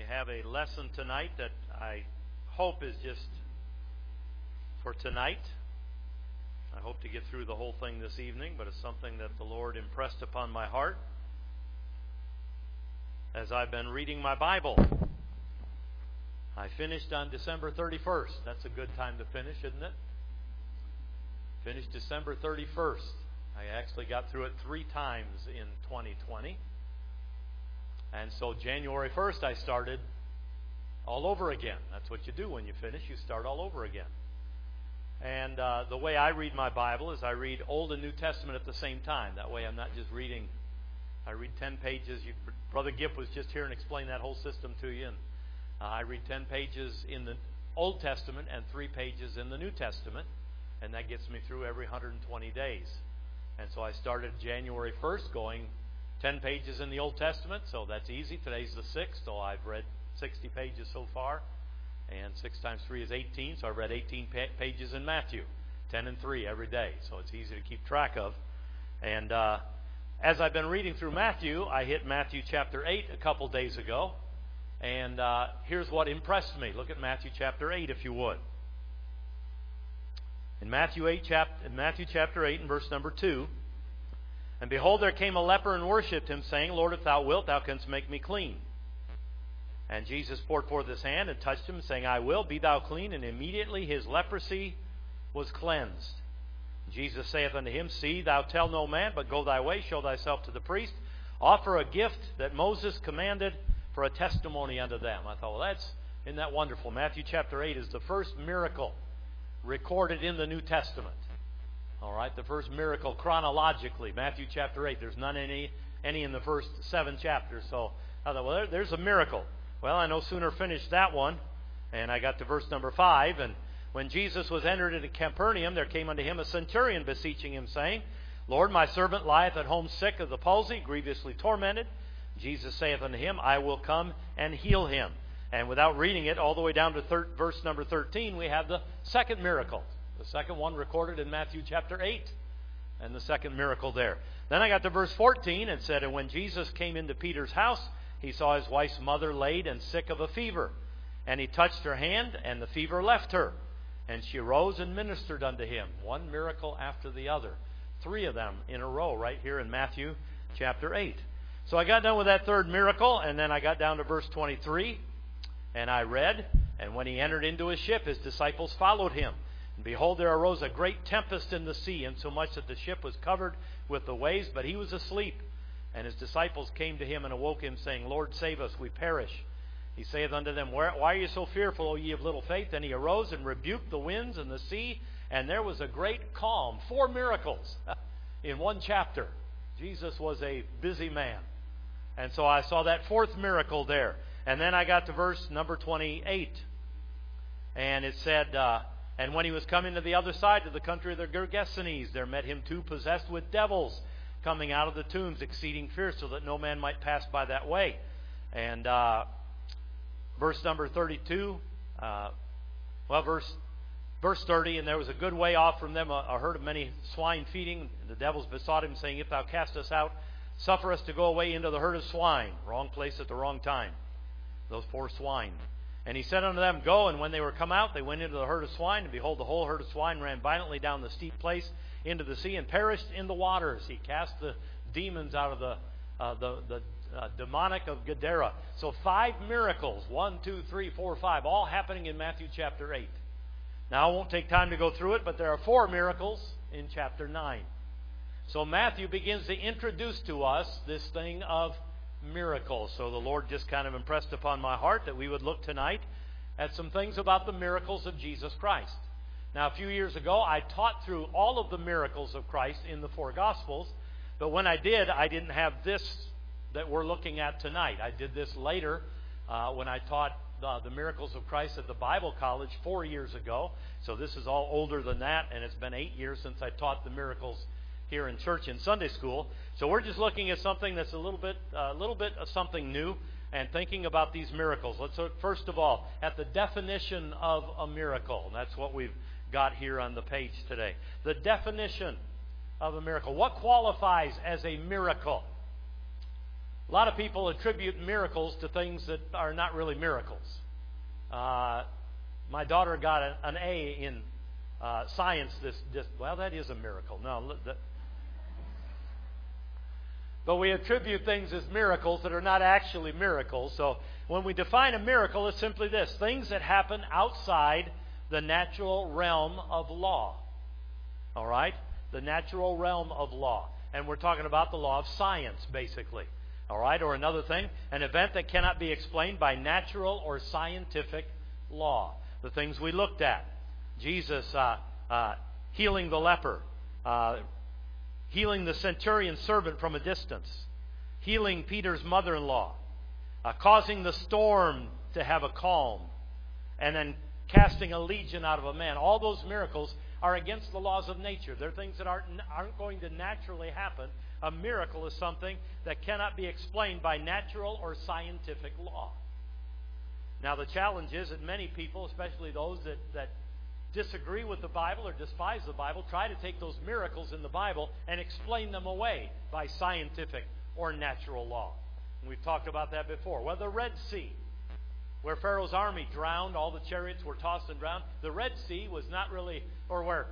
have a lesson tonight that I hope is just for tonight. I hope to get through the whole thing this evening, but it's something that the Lord impressed upon my heart as I've been reading my Bible. I finished on December 31st. That's a good time to finish, isn't it? Finished December 31st. I actually got through it 3 times in 2020. And so January 1st I started all over again. That's what you do when you finish. You start all over again. And the way I read my Bible is I read Old and New Testament at the same time. That way I'm not just reading. I read 10 pages. Brother Gipp was just here and explained that whole system to you. And I read 10 pages in the Old Testament and 3 pages in the New Testament. And that gets me through every 120 days. And so I started January 1st going 10 pages in the Old Testament, so that's easy. Today's the 6th, so I've read 60 pages so far. And 6 times 3 is 18, so I've read 18 pages in Matthew. 10 and 3 every day, so it's easy to keep track of. And as I've been reading through Matthew, I hit Matthew chapter 8 a couple days ago. And here's what impressed me. Look at Matthew chapter 8 if you would. In Matthew chapter 8 and verse number 2, "And behold, there came a leper and worshipped him, saying, Lord, if thou wilt, thou canst make me clean. And Jesus poured forth his hand and touched him, saying, I will, be thou clean. And immediately his leprosy was cleansed. Jesus saith unto him, See, thou tell no man, but go thy way, show thyself to the priest, offer a gift that Moses commanded for a testimony unto them." I thought, well, isn't that wonderful? Matthew chapter 8 is the first miracle recorded in the New Testament. All right, the first miracle chronologically, Matthew chapter 8. There's none any in the first 7 chapters. So I thought, well, there's a miracle. Well, I no sooner finished that one, and I got to verse number 5. And when Jesus was entered into Capernaum, there came unto him a centurion beseeching him, saying, Lord, my servant lieth at home sick of the palsy, grievously tormented. Jesus saith unto him, I will come and heal him. And without reading it all the way down to verse number 13, we have the second miracle. The second one recorded in Matthew chapter 8. And the second miracle there. Then I got to verse 14 and said, And when Jesus came into Peter's house, he saw his wife's mother laid and sick of a fever. And he touched her hand, and the fever left her. And she arose and ministered unto him. One miracle after the other. 3 of them in a row right here in Matthew chapter 8. So I got done with that third miracle, and then I got down to verse 23. And I read, And when he entered into his ship, his disciples followed him. And behold, there arose a great tempest in the sea, insomuch that the ship was covered with the waves, but he was asleep. And his disciples came to him and awoke him, saying, Lord, save us, we perish. He saith unto them, Why are you so fearful, O ye of little faith? Then he arose and rebuked the winds and the sea, and there was a great calm. 4 miracles in one chapter. Jesus was a busy man. And so I saw that 4th miracle there. And then I got to verse number 28. And it said, And when he was coming to the other side, to the country of the Gergesenes, there met him 2 possessed with devils, coming out of the tombs, exceeding fierce, so that no man might pass by that way. And verse number 32, verse 30, And there was a good way off from them a herd of many swine feeding. The devils besought him, saying, If thou cast us out, suffer us to go away into the herd of swine. Wrong place at the wrong time. Those 4 swine. And he said unto them, Go, and when they were come out, they went into the herd of swine, and behold, the whole herd of swine ran violently down the steep place into the sea, and perished in the waters. He cast the demons out of the demonic of Gadara. So 5 miracles, 1, 2, 3, 4, 5, all happening in Matthew chapter 8. Now I won't take time to go through it, but there are 4 miracles in chapter 9. So Matthew begins to introduce to us this thing of miracles. So the Lord just kind of impressed upon my heart that we would look tonight at some things about the miracles of Jesus Christ. Now, a few years ago, I taught through all of the miracles of Christ in the 4 Gospels, but when I did, I didn't have this that we're looking at tonight. I did this later when I taught the miracles of Christ at the Bible College 4 years ago. So this is all older than that, and it's been 8 years since I taught the miracles here in church in Sunday school. So we're just looking at something that's a little bit of something new and thinking about these miracles. Let's look first of all at the definition of a miracle. And that's what we've got here on the page today. The definition of a miracle. What qualifies as a miracle? A lot of people attribute miracles to things that are not really miracles. My daughter got an A in science. Well, that is a miracle. No, but we attribute things as miracles that are not actually miracles. So when we define a miracle, it's simply this: things that happen outside the natural realm of law. All right? The natural realm of law. And we're talking about the law of science, basically. All right? Or another thing, an event that cannot be explained by natural or scientific law. The things we looked at. Jesus healing the leper. Healing the centurion servant from a distance. Healing Peter's mother-in-law. Causing the storm to have a calm. And then casting a legion out of a man. All those miracles are against the laws of nature. They're things that aren't going to naturally happen. A miracle is something that cannot be explained by natural or scientific law. Now the challenge is that many people, especially those that disagree with the Bible or despise the Bible, try to take those miracles in the Bible and explain them away by scientific or natural law. And we've talked about that before. Well, the Red Sea, where Pharaoh's army drowned, all the chariots were tossed and drowned. The Red Sea was not really, or where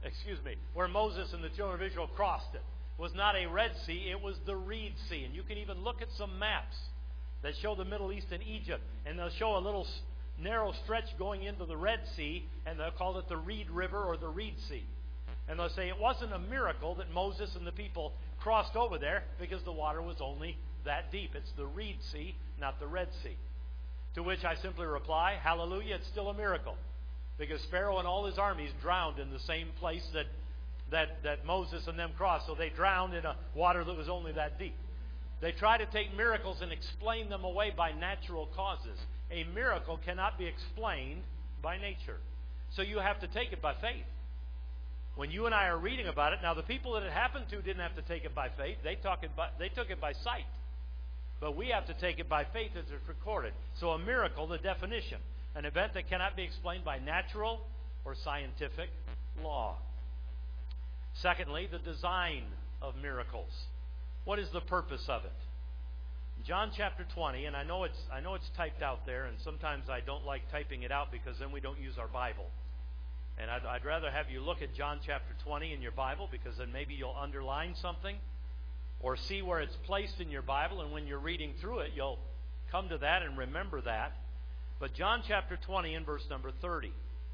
Moses and the children of Israel crossed it, was not a Red Sea, it was the Reed Sea. And you can even look at some maps that show the Middle East and Egypt, and they'll show a little narrow stretch going into the Red Sea, and they'll call it the Reed River or the Reed Sea. And they'll say it wasn't a miracle that Moses and the people crossed over there because the water was only that deep. It's the Reed Sea, not the Red Sea. To which I simply reply, hallelujah, it's still a miracle. Because Pharaoh and all his armies drowned in the same place that Moses and them crossed. So they drowned in a water that was only that deep. They try to take miracles and explain them away by natural causes. A miracle cannot be explained by nature. So you have to take it by faith. When you and I are reading about it, now the people that it happened to didn't have to take it by faith. They took it by sight. But we have to take it by faith as it's recorded. So a miracle, the definition, an event that cannot be explained by natural or scientific law. Secondly, the design of miracles. What is the purpose of it? John chapter 20, and I know it's typed out there, and sometimes I don't like typing it out because then we don't use our Bible. And I'd rather have you look at John chapter 20 in your Bible, because then maybe you'll underline something or see where it's placed in your Bible, and when you're reading through it, you'll come to that and remember that. But John chapter 20 and verse number 30.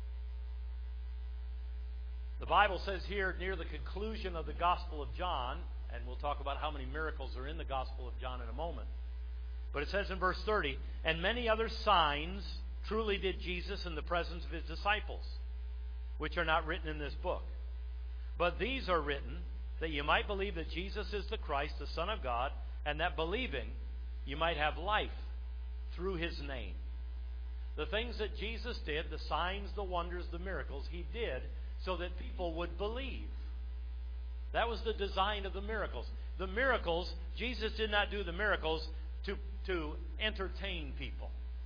The Bible says here near the conclusion of the Gospel of John, and we'll talk about how many miracles are in the Gospel of John in a moment. But it says in verse 30, and many other signs truly did Jesus in the presence of his disciples, which are not written in this book. But these are written that you might believe that Jesus is the Christ, the Son of God, and that believing you might have life through his name. The things that Jesus did, the signs, the wonders, the miracles, he did so that people would believe. That was the design of the miracles. The miracles, Jesus did not do the miracles to entertain people.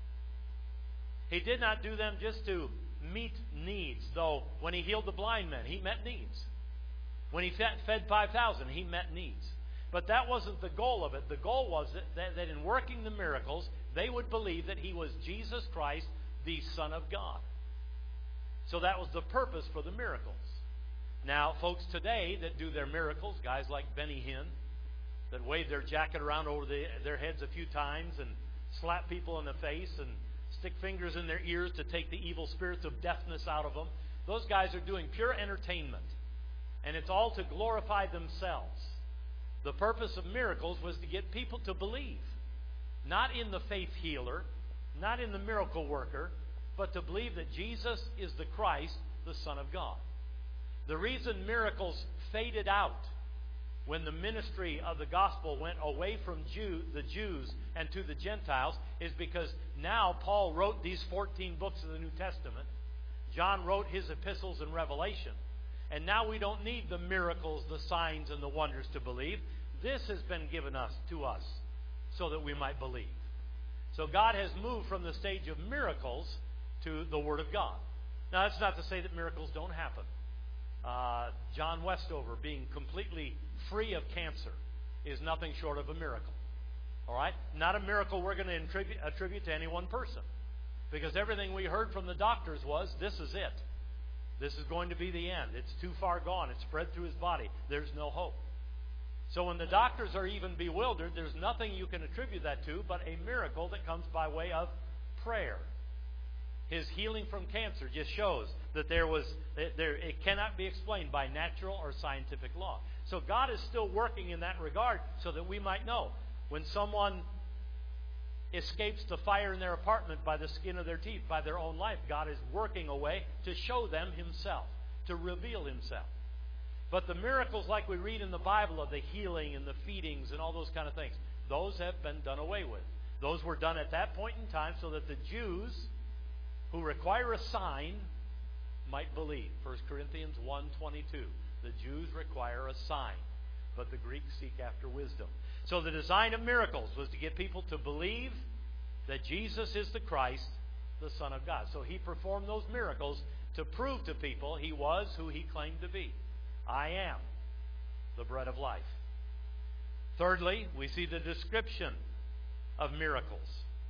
He did not do them just to meet needs, though when he healed the blind men, he met needs. When he fed 5,000, he met needs. But that wasn't the goal of it. The goal was that in working the miracles, they would believe that he was Jesus Christ, the Son of God. So that was the purpose for the miracles. Now, folks today that do their miracles, guys like Benny Hinn, that wave their jacket around over their heads a few times and slap people in the face and stick fingers in their ears to take the evil spirits of deafness out of them, those guys are doing pure entertainment. And it's all to glorify themselves. The purpose of miracles was to get people to believe. Not in the faith healer, not in the miracle worker, but to believe that Jesus is the Christ, the Son of God. The reason miracles faded out when the ministry of the gospel went away from the Jews and to the Gentiles is because now Paul wrote these 14 books of the New Testament. John wrote his epistles and Revelation. And now we don't need the miracles, the signs, and the wonders to believe. This has been given to us so that we might believe. So God has moved from the stage of miracles to the Word of God. Now, that's not to say that miracles don't happen. John Westover being completely free of cancer is nothing short of a miracle. All right? Not a miracle we're going to attribute to any one person. Because everything we heard from the doctors was, this is it. This is going to be the end. It's too far gone. It's spread through his body. There's no hope. So when the doctors are even bewildered, there's nothing you can attribute that to but a miracle that comes by way of prayer. His healing from cancer just shows that it cannot be explained by natural or scientific law. So God is still working in that regard so that we might know. When someone escapes the fire in their apartment by the skin of their teeth, by their own life, God is working a way to show them Himself, to reveal Himself. But the miracles like we read in the Bible of the healing and the feedings and all those kind of things, those have been done away with. Those were done at that point in time so that the Jews who require a sign might believe. 1 Corinthians 1:22. The Jews require a sign, but the Greeks seek after wisdom. So the design of miracles was to get people to believe that Jesus is the Christ, the Son of God. So He performed those miracles to prove to people He was who He claimed to be. I am the bread of life. Thirdly, we see the description of miracles.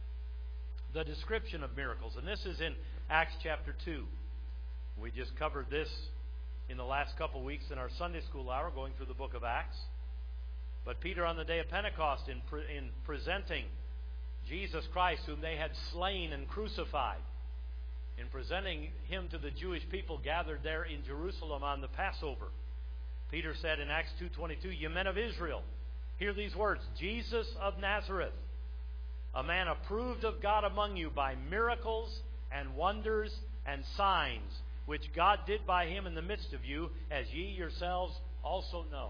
The description of miracles. And this is in Acts chapter 2. We just covered this in the last couple weeks in our Sunday school hour, going through the book of Acts. But Peter, on the day of Pentecost, in presenting Jesus Christ, whom they had slain and crucified, in presenting Him to the Jewish people gathered there in Jerusalem on the Passover, Peter said in Acts 2:22, "You men of Israel, hear these words, Jesus of Nazareth, a man approved of God among you by miracles and wonders and signs, which God did by Him in the midst of you, as ye yourselves also know."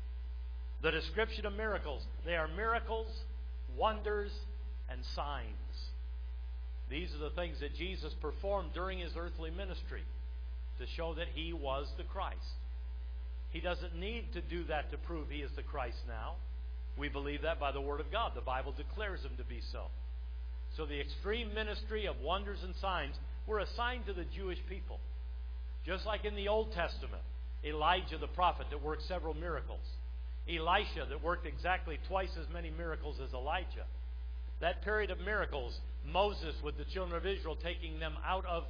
The description of miracles. They are miracles, wonders, and signs. These are the things that Jesus performed during His earthly ministry to show that He was the Christ. He doesn't need to do that to prove He is the Christ now. We believe that by the Word of God. The Bible declares Him to be so. So the extreme ministry of wonders and signs were assigned to the Jewish people. Just like in the Old Testament, Elijah the prophet that worked several miracles. Elisha that worked exactly twice as many miracles as Elijah. That period of miracles, Moses with the children of Israel taking them out of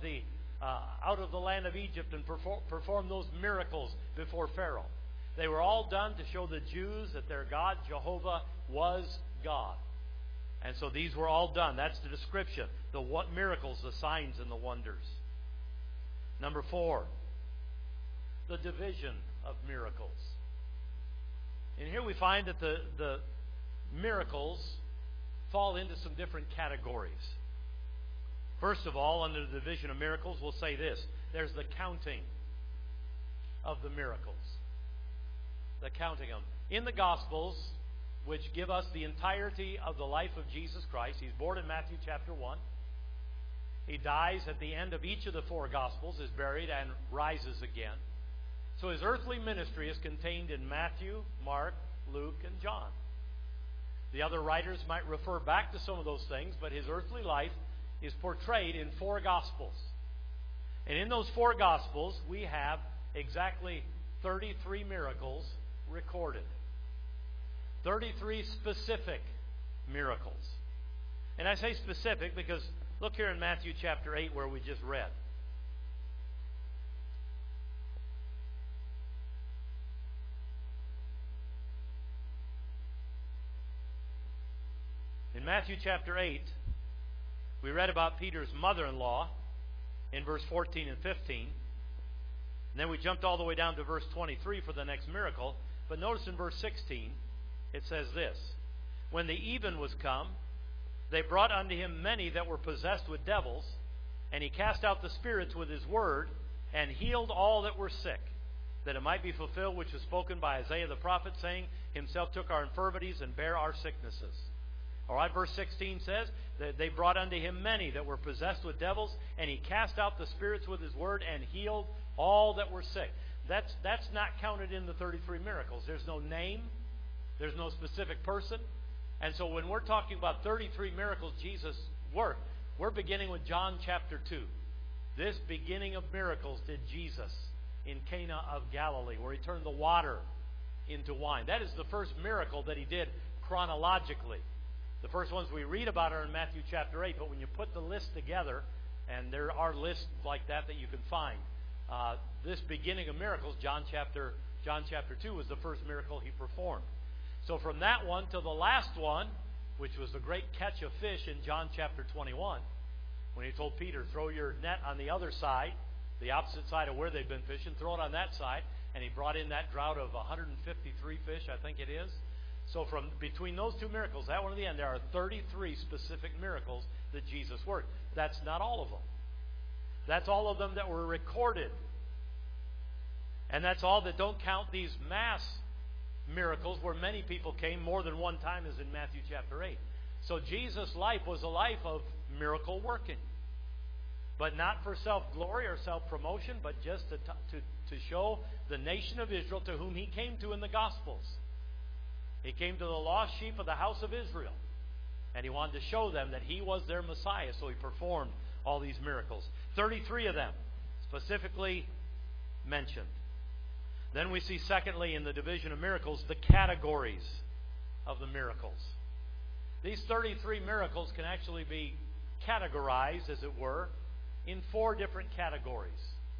the land of Egypt and perform those miracles before Pharaoh. They were all done to show the Jews that their God, Jehovah, was God. And so these were all done. That's the description. The miracles, the signs, and the wonders. Number 4, the division of miracles. And here we find that the miracles fall into some different categories. First of all, under the division of miracles, we'll say this. There's the counting of the miracles. The counting of them. In the Gospels, which give us the entirety of the life of Jesus Christ, He's born in Matthew chapter 1. He dies at the end of each of the 4 Gospels, is buried, and rises again. So His earthly ministry is contained in Matthew, Mark, Luke, and John. The other writers might refer back to some of those things, but His earthly life is portrayed in 4 Gospels. And in those 4 Gospels, we have exactly 33 miracles recorded. 33 specific miracles. And I say specific because look here in Matthew chapter 8 where we just read. In Matthew chapter 8, we read about Peter's mother-in-law in verse 14 and 15. And then we jumped all the way down to verse 23 for the next miracle. But notice in verse 16, it says this. When the even was come, they brought unto him many that were possessed with devils, and he cast out the spirits with his word, and healed all that were sick, that it might be fulfilled which was spoken by Isaiah the prophet, saying, Himself took our infirmities and bare our sicknesses. All right, verse 16 says that they brought unto him many that were possessed with devils, and he cast out the spirits with his word and healed all that were sick. That's not counted in the 33 miracles. There's no name. There's no specific person. And so when we're talking about 33 miracles Jesus worked, we're beginning with John chapter 2. This beginning of miracles did Jesus in Cana of Galilee, where He turned the water into wine. That is the first miracle that He did chronologically. The first ones we read about are in Matthew chapter 8, but when you put the list together, and there are lists like that you can find, this beginning of miracles, John chapter 2, was the first miracle he performed. So from that one to the last one, which was the great catch of fish in John chapter 21, when he told Peter, throw your net on the other side, the opposite side of where they'd been fishing, throw it on that side, and he brought in that drought of 153 fish, I think it is. So from between those two miracles, that one and the end, there are 33 specific miracles that Jesus worked. That's not all of them. That's all of them that were recorded. And that's all that don't count these mass miracles where many people came more than one time, as in Matthew chapter 8. So Jesus' life was a life of miracle working. But not for self-glory or self-promotion, but just to show the nation of Israel to whom he came to in the Gospels. He came to the lost sheep of the house of Israel. And he wanted to show them that he was their Messiah. So he performed all these miracles. 33 of them specifically mentioned. Then we see, secondly, in the division of miracles, the categories of the miracles. These 33 miracles can actually be categorized, as it were, in 4 different categories.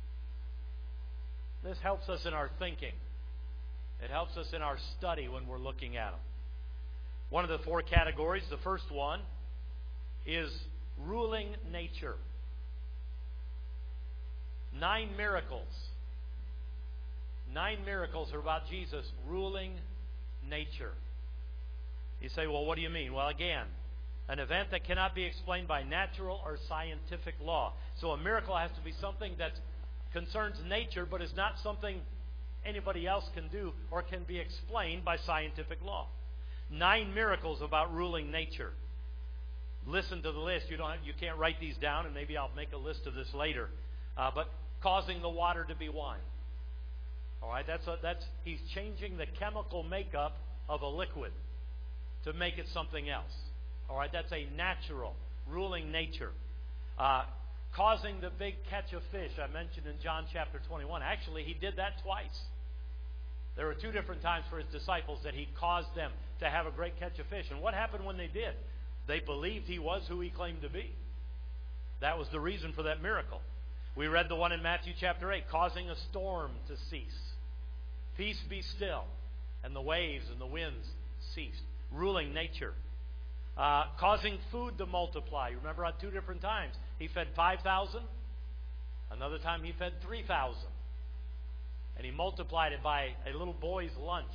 This helps us in our thinking. It helps us in our study when we're looking at them. One of the 4 categories, the first one, is ruling nature. 9 miracles. 9 miracles are about Jesus ruling nature. You say, well, what do you mean? Well, again, an event that cannot be explained by natural or scientific law. So a miracle has to be something that concerns nature, but is not something anybody else can do or can be explained by scientific law. 9 miracles about ruling nature. Listen to the list. You can't write these down, and maybe I'll make a list of this later. But causing the water to be wine. All right, he's changing the chemical makeup of a liquid to make it something else. All right, that's a natural, ruling nature. Causing the big catch of fish I mentioned in John chapter 21. Actually, he did that twice. There were 2 different times for his disciples that he caused them to have a great catch of fish. And what happened when they did? They believed he was who he claimed to be. That was the reason for that miracle. We read the one in Matthew chapter 8, causing a storm to cease. Peace be still. And the waves and the winds ceased. Ruling nature. Causing food to multiply. You remember on 2 different times. He fed 5,000. Another time he fed 3,000. And he multiplied it by a little boy's lunch.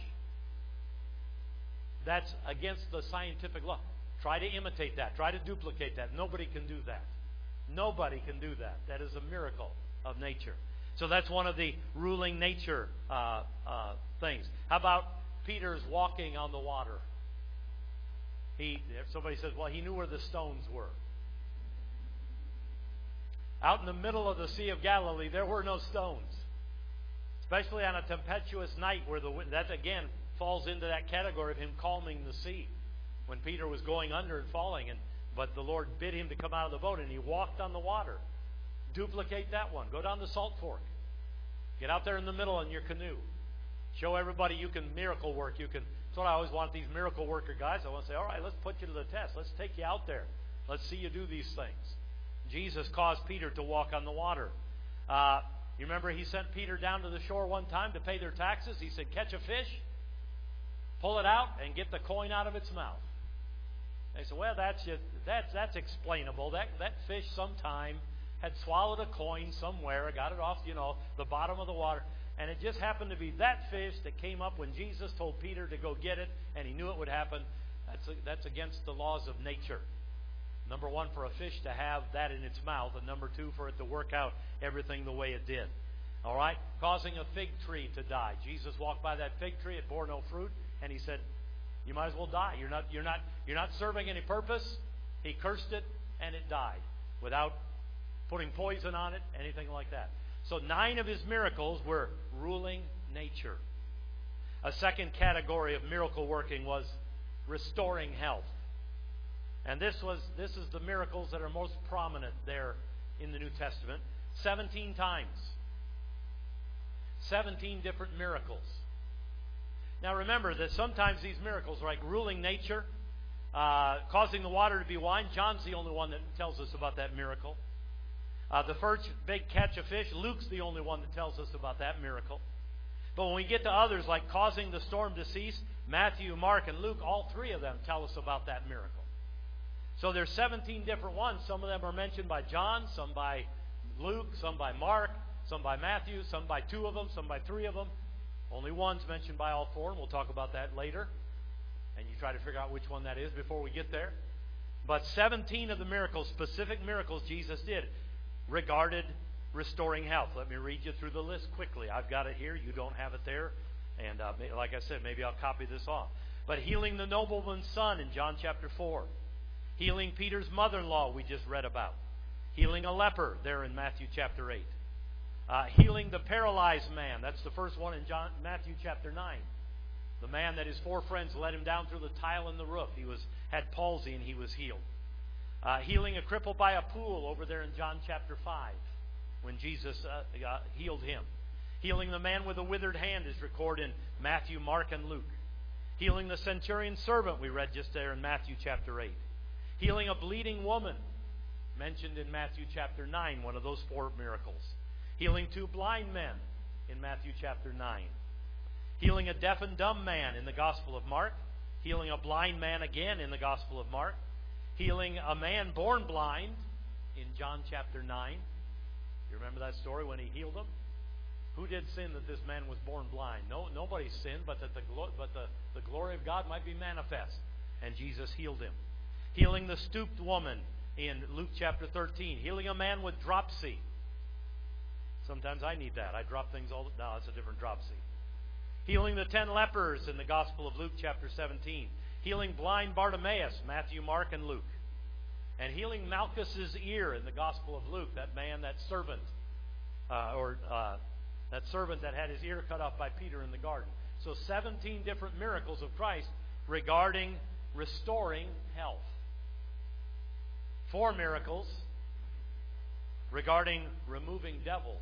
That's against the scientific law. Try to imitate that. Try to duplicate that. Nobody can do that. Nobody can do that. That is a miracle of nature. So that's one of the ruling nature things. How about Peter's walking on the water? Somebody says, well, he knew where the stones were. Out in the middle of the Sea of Galilee, there were no stones. Especially on a tempestuous night where the wind, that again falls into that category of him calming the sea. When Peter was going under and falling, but the Lord bid him to come out of the boat, and he walked on the water. Duplicate that one. Go down to Salt Fork. Get out there in the middle in your canoe. Show everybody you can miracle work. That's what I always want these miracle worker guys. I want to say, all right, let's put you to the test. Let's take you out there. Let's see you do these things. Jesus caused Peter to walk on the water. You remember he sent Peter down to the shore one time to pay their taxes. He said, catch a fish, pull it out, and get the coin out of its mouth. They said, well, that's explainable. That fish sometime had swallowed a coin somewhere, got it off, the bottom of the water. And it just happened to be that fish that came up when Jesus told Peter to go get it, and he knew it would happen. That's against the laws of nature. Number 1, for a fish to have that in its mouth, and number 2, for it to work out everything the way it did. All right? Causing a fig tree to die. Jesus walked by that fig tree, it bore no fruit, and he said, you might as well die. You're not serving any purpose. He cursed it, and it died without putting poison on it, anything like that. So 9 of his miracles were ruling nature. A second category of miracle working was restoring health. And this is the miracles that are most prominent there in the New Testament. 17 times. 17 different miracles. Now remember that sometimes these miracles, like ruling nature, Causing the water to be wine. John's the only one that tells us about that miracle. The first big catch of fish. Luke's the only one that tells us about that miracle. But when we get to others, like causing the storm to cease, Matthew, Mark, and Luke, all three of them tell us about that miracle. So there's 17 different ones. Some of them are mentioned by John, some by Luke, some by Mark, some by Matthew, some by 2 of them, some by 3 of them. Only one's mentioned by all 4, and we'll talk about that later. And you try to figure out which one that is before we get there. But 17 of the miracles, specific miracles Jesus did, regarded restoring health. Let me read you through the list quickly. I've got it here. You don't have it there. And like I said, maybe I'll copy this off. But healing the nobleman's son in John chapter 4. Healing Peter's mother-in-law we just read about. Healing a leper there in Matthew chapter 8. Healing the paralyzed man. That's the first one in Matthew chapter 9. The man that his 4 friends let him down through the tile in the roof. He had palsy and he was healed. Healing a cripple by a pool over there in John chapter 5 when Jesus healed him. Healing the man with a withered hand is recorded in Matthew, Mark, and Luke. Healing the centurion's servant we read just there in Matthew chapter 8. Healing a bleeding woman mentioned in Matthew chapter 9, one of those 4 miracles. Healing 2 blind men in Matthew chapter 9. Healing a deaf and dumb man in the Gospel of Mark. Healing a blind man again in the Gospel of Mark. Healing a man born blind in John chapter 9. You remember that story when he healed him? Who did sin that this man was born blind? Nobody sinned, but that the glory of God might be manifest. And Jesus healed him. Healing the stooped woman in Luke chapter 13. Healing a man with dropsy. Sometimes I need that. I drop things all the time. No, it's a different dropsy. Healing the 10 lepers in the Gospel of Luke chapter 17. Healing blind Bartimaeus, Matthew, Mark, and Luke. And healing Malchus's ear in the Gospel of Luke, that man, that servant, that servant that had his ear cut off by Peter in the garden. So 17 different miracles of Christ regarding restoring health. 4 miracles regarding removing devils.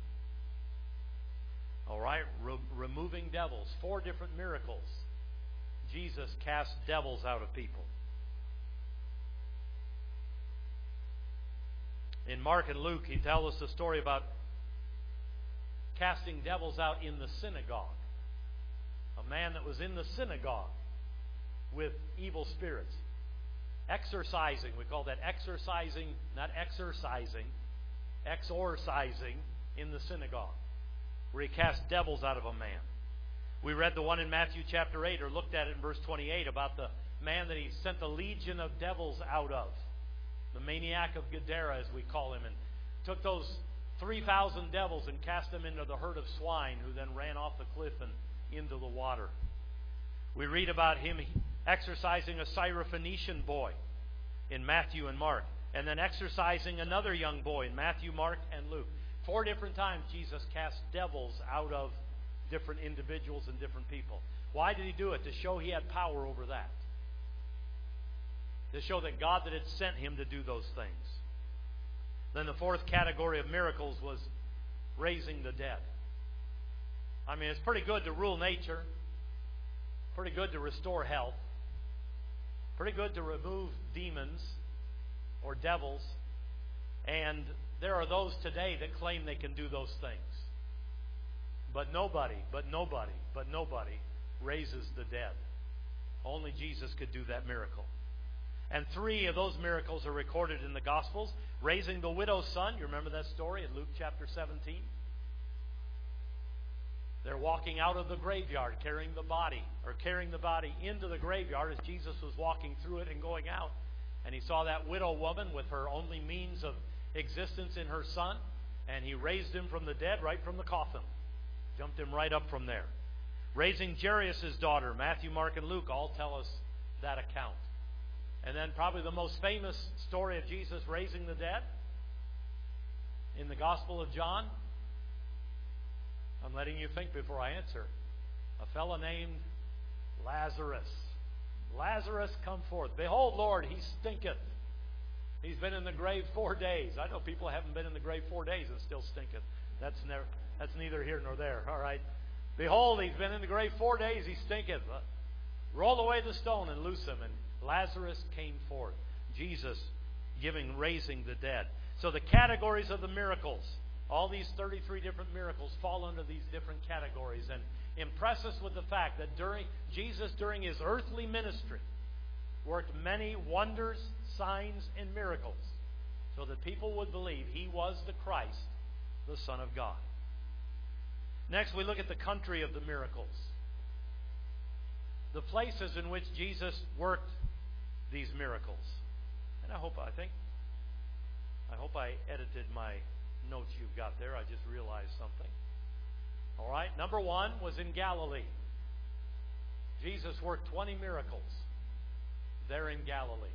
All right, removing devils. 4 different miracles. Jesus cast devils out of people. In Mark and Luke, he tells us a story about casting devils out in the synagogue. A man that was in the synagogue with evil spirits. Exorcising, we call that exorcising, not exercising, exorcising in the synagogue, where he cast devils out of a man. We read the one in Matthew chapter 8, or looked at it in verse 28, about the man that he sent the legion of devils out of. The maniac of Gadara, as we call him, and took those 3,000 devils and cast them into the herd of swine, who then ran off the cliff and into the water. We read about him exorcising a Syrophoenician boy in Matthew and Mark, and then exorcising another young boy in Matthew, Mark, and Luke. 4 different times Jesus cast devils out of different individuals and different people. Why did he do it? To show he had power over that. To show that God that had sent him to do those things. Then the 4th category of miracles was raising the dead. I mean, it's pretty good to rule nature. Pretty good to restore health. Pretty good to remove demons or devils. And there are those today that claim they can do those things. But nobody raises the dead. Only Jesus could do that miracle. And 3 of those miracles are recorded in the Gospels. Raising the widow's son. You remember that story in Luke chapter 17? They're walking out of the graveyard, carrying the body into the graveyard as Jesus was walking through it and going out. And he saw that widow woman with her only means of existence in her son, and he raised him from the dead, right from the coffin. Jumped him right up from there. Raising Jairus' daughter, Matthew, Mark, and Luke all tell us that account. And then probably the most famous story of Jesus raising the dead in the Gospel of John. I'm letting you think before I answer. A fellow named Lazarus. Lazarus, come forth. Behold, Lord, he stinketh. He's been in the grave 4 days. I know people haven't been in the grave 4 days and still stinketh. That's neither here nor there. All right. Behold, he's been in the grave 4 days. He stinketh. Roll away the stone and loose him. And Lazarus came forth. Jesus raising the dead. So the categories of the miracles, all these 33 different miracles fall under these different categories, and impress us with the fact that Jesus, during his earthly ministry, worked many wonders, signs, and miracles so that people would believe he was the Christ, the Son of God. Next, we look at the country of the miracles. The places in which Jesus worked these miracles. And I hope I edited my notes you've got there. I just realized something. All right, number one was in Galilee. Jesus worked 20 miracles there in Galilee.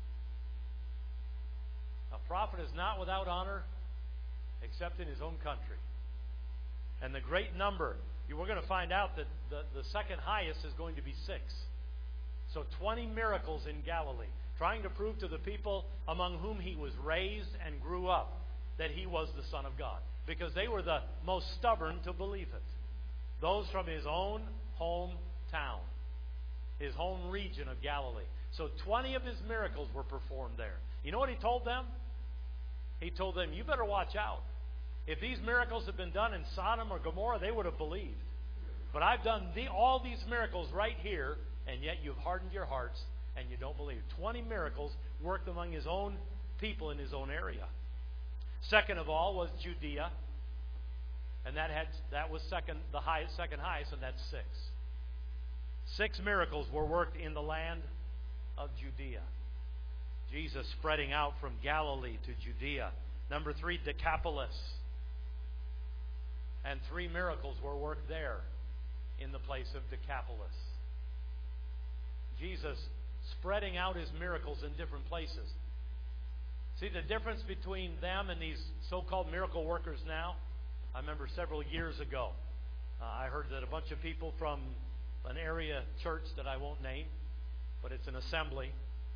A prophet is not without honor except in his own country. And the great number, we're going to find out that the second highest is going to be 6. So 20 miracles in Galilee, trying to prove to the people among whom he was raised and grew up that he was the Son of God. Because they were the most stubborn to believe it. Those from his own hometown, his home region of Galilee. So 20 of his miracles were performed there. You know what he told them? He told them, you better watch out. If these miracles had been done in Sodom or Gomorrah, they would have believed. But I've done all these miracles right here, and yet you've hardened your hearts and you don't believe. 20 miracles worked among his own people in his own area. Second of all was Judea, and that was second highest, and that's 6. 6 miracles were worked in the land of Judea. Jesus spreading out from Galilee to Judea. Number 3, Decapolis. And 3 miracles were worked there in the place of Decapolis. Jesus spreading out his miracles in different places. See the difference between them and these so-called miracle workers now? I remember several years ago, I heard that a bunch of people from an area church that I won't name, but it's an assembly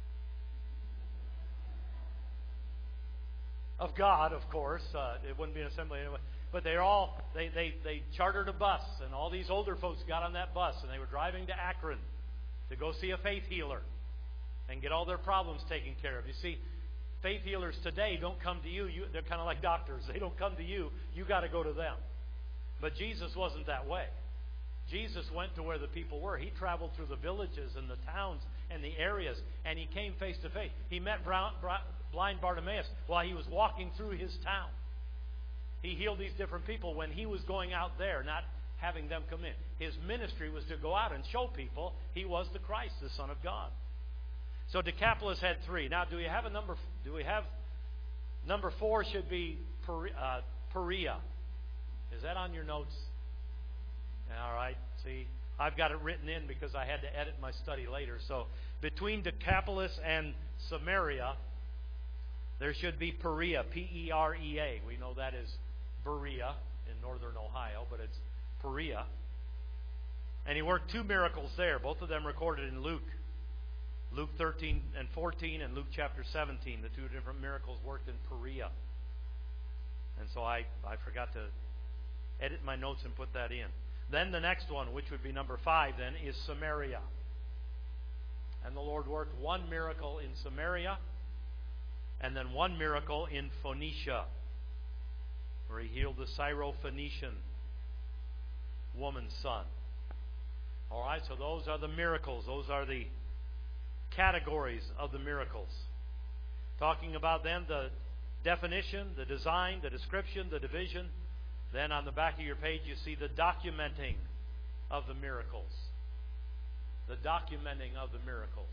of God, of course. It wouldn't be an assembly anyway. But they chartered a bus, and all these older folks got on that bus, and they were driving to Akron to go see a faith healer and get all their problems taken care of. You see, faith healers today don't come to you. They're kind of like doctors. They don't come to you. You got to go to them. But Jesus wasn't that way. Jesus went to where the people were. He traveled through the villages and the towns and the areas, and he came face to face. He met blind Bartimaeus while he was walking through his town. He healed these different people when he was going out there, not having them come in. His ministry was to go out and show people he was the Christ, the Son of God. So Decapolis had 3. Now, do we have a number? Do we have number 4? Should be Perea. Is that on your notes? All right. See, I've got it written in because I had to edit my study later. So between Decapolis and Samaria, there should be Perea, P-E-R-E-A. We know that is Berea in northern Ohio, but it's Perea. And he worked 2 miracles there, both of them recorded in Luke. Luke 13 and 14 and Luke chapter 17, the 2 different miracles worked in Perea. And so I forgot to edit my notes and put that in. Then the next one, which would be number 5 then, is Samaria. And the Lord worked 1 miracle in Samaria, and then 1 miracle in Phoenicia, where he healed the Syrophoenician woman's son. All right, so those are the miracles. Those are the categories of the miracles. Talking about then the definition, the design, the description, the division. Then on the back of your page you see the documenting of the miracles. The documenting of the miracles.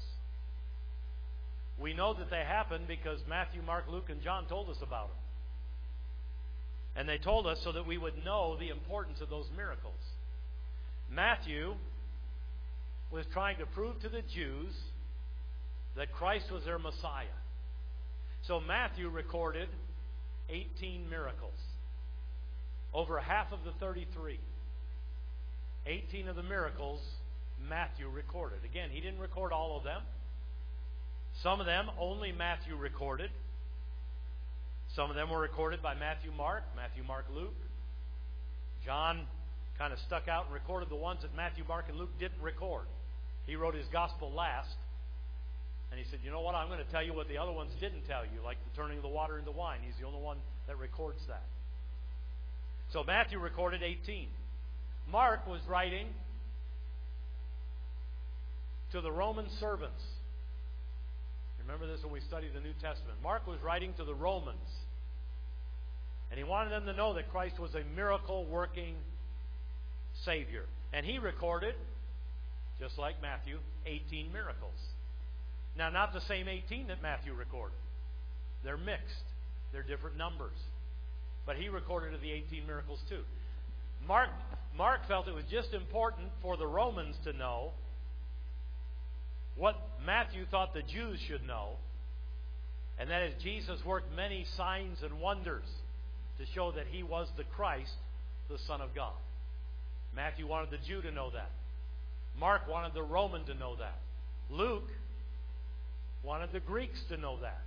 We know that they happened because Matthew, Mark, Luke, and John told us about them. And they told us so that we would know the importance of those miracles. Matthew was trying to prove to the Jews that Christ was their Messiah. So Matthew recorded 18 miracles. Over half of the 33. 18 of the miracles Matthew recorded. Again, he didn't record all of them. Some of them only Matthew recorded. Some of them were recorded by Matthew, Mark, Luke. John kind of stuck out and recorded the ones that Matthew, Mark, and Luke didn't record. He wrote his gospel last. And he said, you know what, I'm going to tell you what the other ones didn't tell you, like the turning of the water into wine. He's the only one that records that. So Matthew recorded 18. Mark was writing to the Roman servants. Remember this when we studied the New Testament. Mark was writing to the Romans. And he wanted them to know that Christ was a miracle-working Savior. And he recorded, just like Matthew, 18 miracles. Now, not the same 18 that Matthew recorded. They're mixed. They're different numbers. But he recorded of the 18 miracles too. Mark felt it was just important for the Romans to know what Matthew thought the Jews should know, and that is Jesus worked many signs and wonders to show that he was the Christ, the Son of God. Matthew wanted the Jew to know that. Mark wanted the Roman to know that. Luke wanted the Greeks to know that.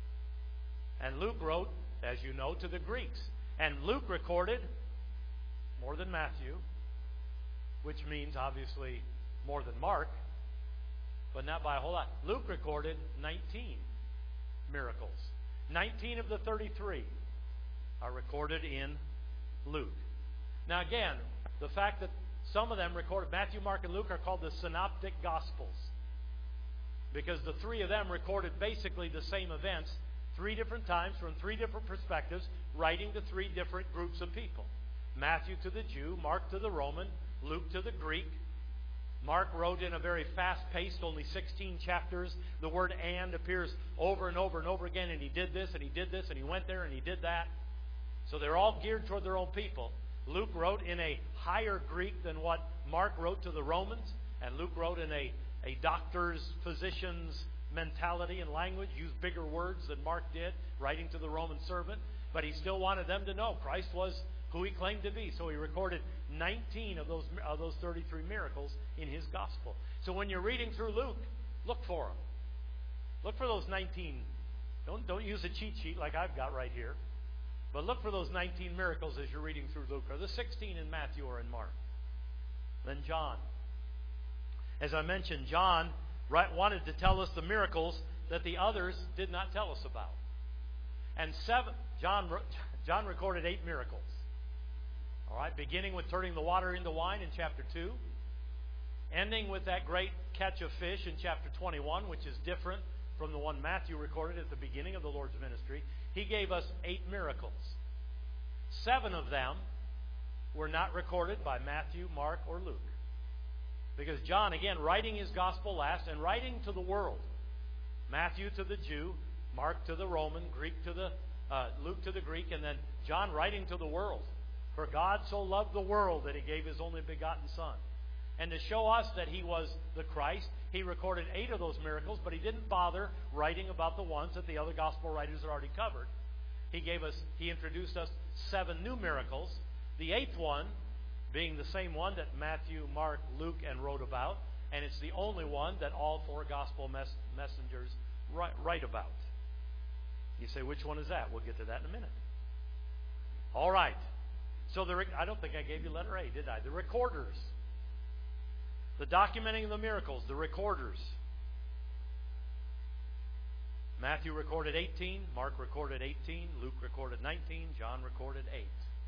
And Luke wrote, as you know, to the Greeks. And Luke recorded more than Matthew, which means obviously more than Mark, but not by a whole lot. Luke recorded 19 miracles. 19 of the 33 are recorded in Luke. Now again, the fact that some of them recorded, Matthew, Mark, and Luke, are called the Synoptic Gospels, because the three of them recorded basically the same events 3 different times from 3 different perspectives, writing to 3 different groups of people. Matthew to the Jew, Mark to the Roman, Luke to the Greek. Mark wrote in a very fast-paced, only 16 chapters. The word "and" appears over and over and over again, and he did this, and he did this, and he went there, and he did that. So they're all geared toward their own people. Luke wrote in a higher Greek than what Mark wrote to the Romans, and Luke wrote in a doctor's, physician's mentality and language, used bigger words than Mark did, writing to the Roman servant. But he still wanted them to know Christ was who he claimed to be. So he recorded 19 of those 33 miracles in his gospel. So when you're reading through Luke, look for them. Look for those 19. Don't use a cheat sheet like I've got right here. But look for those 19 miracles as you're reading through Luke, or the 16 in Matthew or in Mark. Then John. As I mentioned, John wanted to tell us the miracles that the others did not tell us about. And John recorded 8 miracles. All right, beginning with turning the water into wine in chapter 2, ending with that great catch of fish in chapter 21, which is different from the one Matthew recorded at the beginning of the Lord's ministry. He gave us 8 miracles. 7 of them were not recorded by Matthew, Mark, or Luke. Because John, again, writing his gospel last and writing to the world. Matthew to the Jew, Mark to the Roman, Luke to the Greek, and then John writing to the world. For God so loved the world that he gave his only begotten Son. And to show us that he was the Christ, he recorded 8 of those miracles, but he didn't bother writing about the ones that the other gospel writers had already covered. He introduced us 7 new miracles, the 8th one being the same one that Matthew, Mark, Luke, and wrote about, and it's the only one that all 4 gospel messengers write about. You say, which one is that? We'll get to that in a minute. All right. So I don't think I gave you letter A, did I? The recorders. The documenting of the miracles, the recorders. Matthew recorded 18, Mark recorded 18, Luke recorded 19, John recorded 8.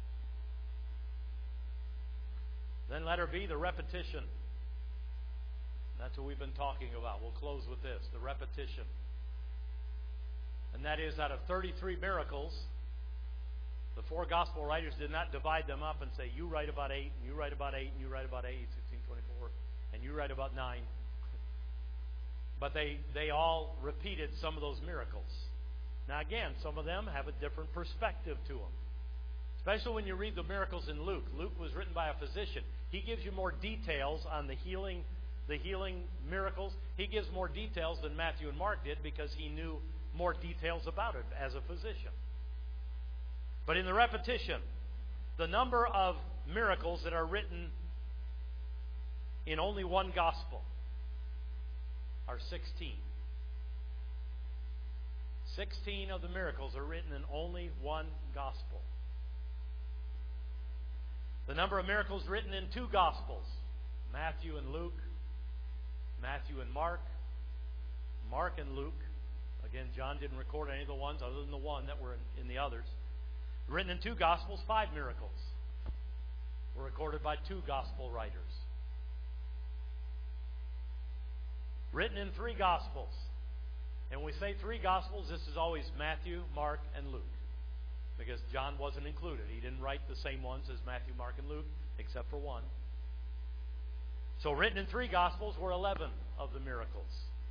Then letter B, the repetition. That's what we've been talking about. We'll close with this, the repetition. And that is, out of 33 miracles, the 4 gospel writers did not divide them up and say, you write about 8, and you write about 8, and you write about 8, 16, 24, and you write about 9. But they all repeated some of those miracles. Now again, some of them have a different perspective to them. Especially when you read the miracles in Luke. Luke was written by a physician. He gives you more details on the healing miracles. He gives more details than Matthew and Mark did because he knew more details about it as a physician. But in the repetition, the number of miracles that are written in only one gospel are 16. 16 of the miracles are written in only one gospel. The number of miracles written in 2 gospels, Matthew and Luke, Matthew and Mark, Mark and Luke. Again, John didn't record any of the ones other than the one that were in the others. Written in 2 Gospels, 5 miracles were recorded by 2 Gospel writers. Written in 3 Gospels. And when we say 3 Gospels, this is always Matthew, Mark, and Luke. Because John wasn't included. He didn't write the same ones as Matthew, Mark, and Luke, except for one. So written in 3 Gospels were 11 of the miracles.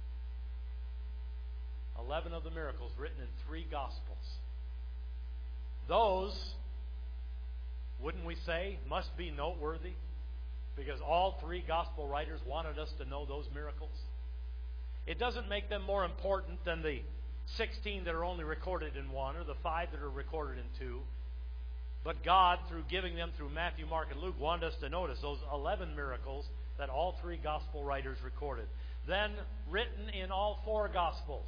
11 of the miracles written in 3 Gospels. Those, wouldn't we say, must be noteworthy? Because all 3 Gospel writers wanted us to know those miracles. It doesn't make them more important than the 16 that are only recorded in 1 or the 5 that are recorded in 2. But God, through giving them through Matthew, Mark, and Luke, wanted us to notice those 11 miracles that all 3 Gospel writers recorded. Then, written in all 4 Gospels,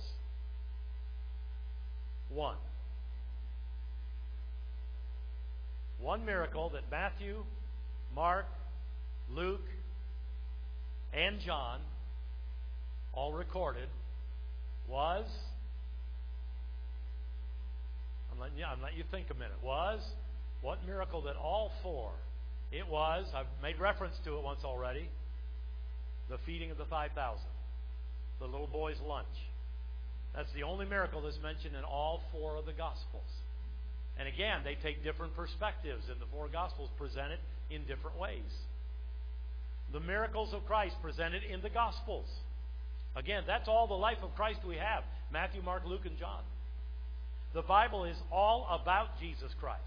1. One miracle that Matthew, Mark, Luke, and John all recorded was, I'm letting you think a minute, was what miracle that all 4, it was, I've made reference to it once already, the feeding of the 5,000, the little boy's lunch. That's the only miracle that's mentioned in all 4 of the Gospels. And again, they take different perspectives, and the 4 Gospels present it in different ways. The miracles of Christ presented in the Gospels. Again, that's all the life of Christ we have. Matthew, Mark, Luke, and John. The Bible is all about Jesus Christ.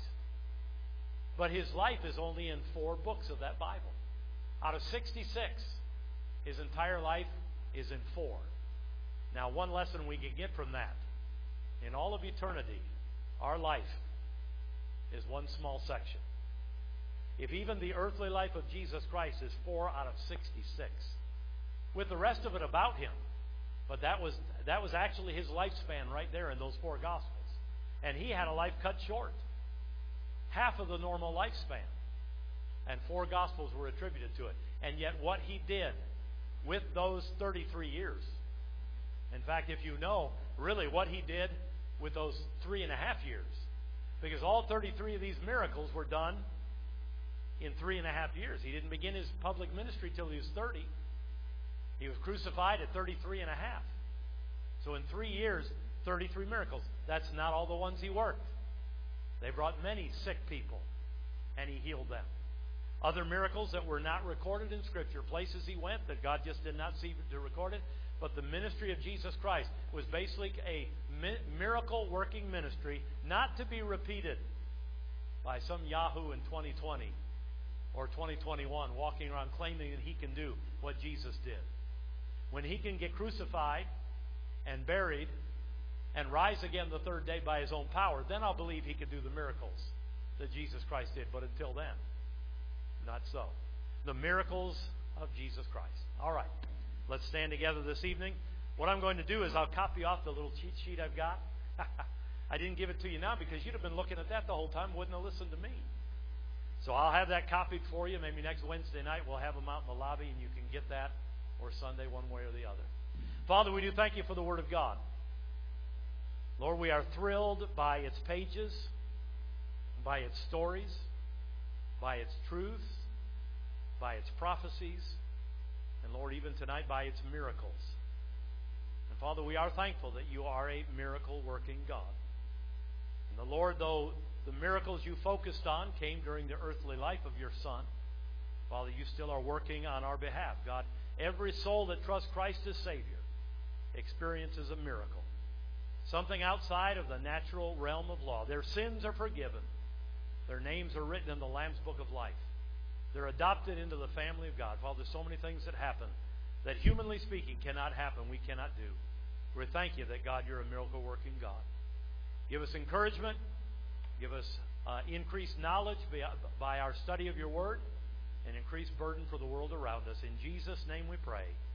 But His life is only in 4 books of that Bible. Out of 66, His entire life is in 4. Now, one lesson we can get from that. In all of eternity, our life is one small section. If even the earthly life of Jesus Christ is 4 out of 66, with the rest of it about Him, but that was actually His lifespan right there in those 4 Gospels. And He had a life cut short. Half of the normal lifespan. And 4 Gospels were attributed to it. And yet what He did with those 33 years, in fact, if you know really what He did with those 3.5 years, because all 33 of these miracles were done in 3.5 years. He didn't begin His public ministry till He was 30. He was crucified at 33.5. So in 3 years, 33 miracles. That's not all the ones He worked. They brought many sick people, and He healed them. Other miracles that were not recorded in Scripture, places He went that God just did not see to record it. But the ministry of Jesus Christ was basically a miracle-working ministry, not to be repeated by some yahoo in 2020 or 2021 walking around claiming that he can do what Jesus did. When He can get crucified and buried and rise again the 3rd day by His own power, then I'll believe He can do the miracles that Jesus Christ did. But until then, not so. The miracles of Jesus Christ. All right. Let's stand together this evening. What I'm going to do is I'll copy off the little cheat sheet I've got. I didn't give it to you now because you'd have been looking at that the whole time, wouldn't have listened to me. So I'll have that copied for you. Maybe next Wednesday night we'll have them out in the lobby and you can get that, or Sunday, one way or the other. Father, we do thank You for the Word of God. Lord, we are thrilled by its pages, by its stories, by its truths, by its prophecies, and Lord, even tonight by its miracles. And Father, we are thankful that You are a miracle-working God. And the Lord, though the miracles You focused on came during the earthly life of Your Son, Father, You still are working on our behalf. God, every soul that trusts Christ as Savior experiences a miracle. Something outside of the natural realm of law. Their sins are forgiven. Their names are written in the Lamb's Book of Life. They're adopted into the family of God. Father, there's so many things that happen that, humanly speaking, cannot happen, we cannot do. We thank You that, God, You're a miracle-working God. Give us encouragement. Give us increased knowledge by our study of Your Word, and increased burden for the world around us. In Jesus' name we pray.